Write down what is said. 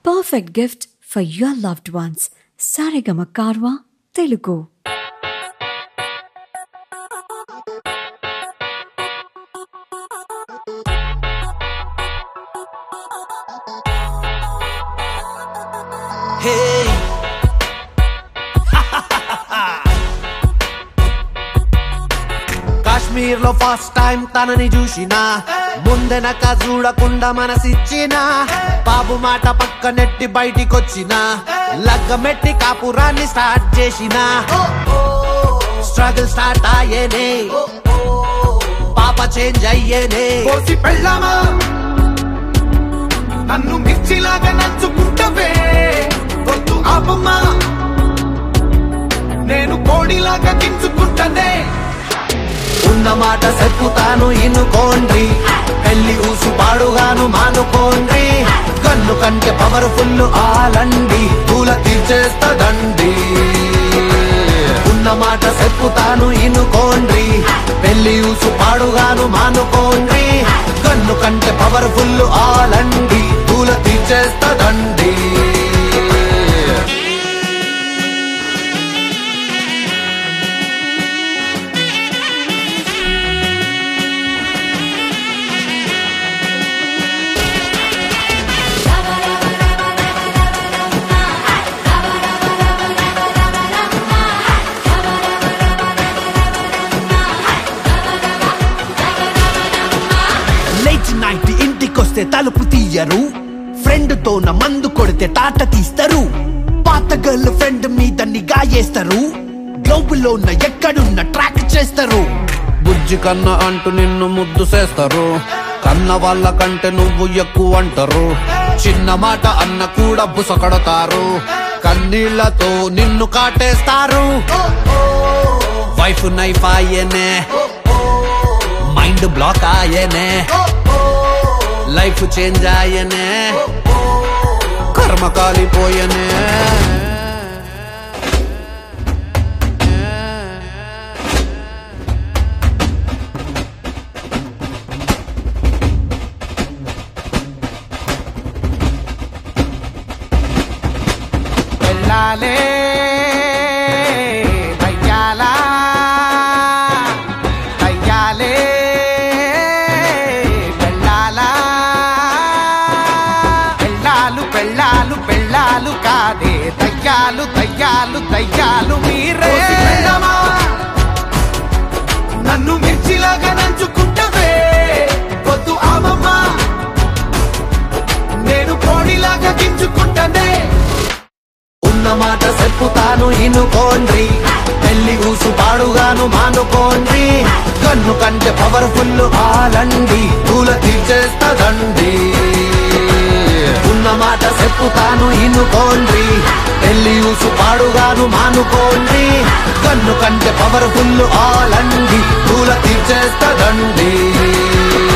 perfect gift for your loved ones. Saregama Karwa Telugu. Hey. Kashmir lo first time tanani చూసినా ముందెనక చూడకుండా మనసిచ్చినా బాబు మాట పక్క నెట్టి బయటికొచ్చినా లగ్గమెట్టి కాపురాన్ని స్టార్ట్ చేసినా స్ట్రగుల్ స్టార్ట్ అయ్యేనే పాప చేంజ్ అయ్యేనే కోసి పెళ్ళామా నన్ను మిర్చిలాగా నచ్చుకుంటవే వద్దు ఆపమ్మా నేను కోడిలాగా గించుకుంటనే ఉన్న మాట చెప్పుతాను ఇనుకోండి పెళ్లి ఊసు పాడుగాను మానుకోండి కన్ను కంటే పవర్ఫుల్ ఆలండి పూల తీర్చేస్తదండి ఉన్న మాట చెప్పుతాను ఇనుకోండి పెళ్లి ఊసు పాడుగాను మానుకోండి కన్ను కంటే పవర్ఫుల్ ఆలండి పూల తీర్చేస్తదండి ఇంటికొస్తే తలుపు తీయరు ఫ్రెండ్ తో నా మందు కొడితే తాట తీస్తారు పాత గర్ల్ ఫ్రెండ్ మీద నిగా చేస్తారు గ్లోబులో ఉన్న ఎక్కడున్న ట్రాక్ చేస్తారు బుజ్జి కన్న అంటూ నిన్ను ముద్దు చేస్తారు కన్న వాళ్ళ కంటే నువ్వు ఎక్కువ అంటారు చిన్న మాట అన్న కూడా బుసకడతారు కన్నీళ్లతో నిన్ను కాటేస్తారు వైఫ్ నైఫ్ ఆయనే మైండ్ బ్లాక్ ఆయనే లైఫ్ చేంజ్ ఆయనే కర్మ కాలిపోయనే వెళ్ళాలే దయ్యాలా దయ్యాలే పెళ్ళాలు పెళ్ళాలు కాదే దయ్యాలు దయ్యాలు దయ్యాలు మీరే నన్ను మిర్చిలాగా నంచుకుంటవే వద్దు ఆమమ్మా నేను కోడిలాగా గించుకుంటనే ఉన్న మాట చెప్పుతాను ఇనుకోండి పెళ్లి ఊసు పాడుగాను మానుకోండి కన్ను కంటే పవర్ఫుల్ ఆలండి పూల తీర్చేస్తదండి ఉన్న మాట చెప్పుతాను ఇనుకోండి పెళ్లి ఊసు పాడుగాను మానుకోండి కన్ను కంటే పవర్ఫుల్ ఆలండి పూల తీర్చేస్తదండి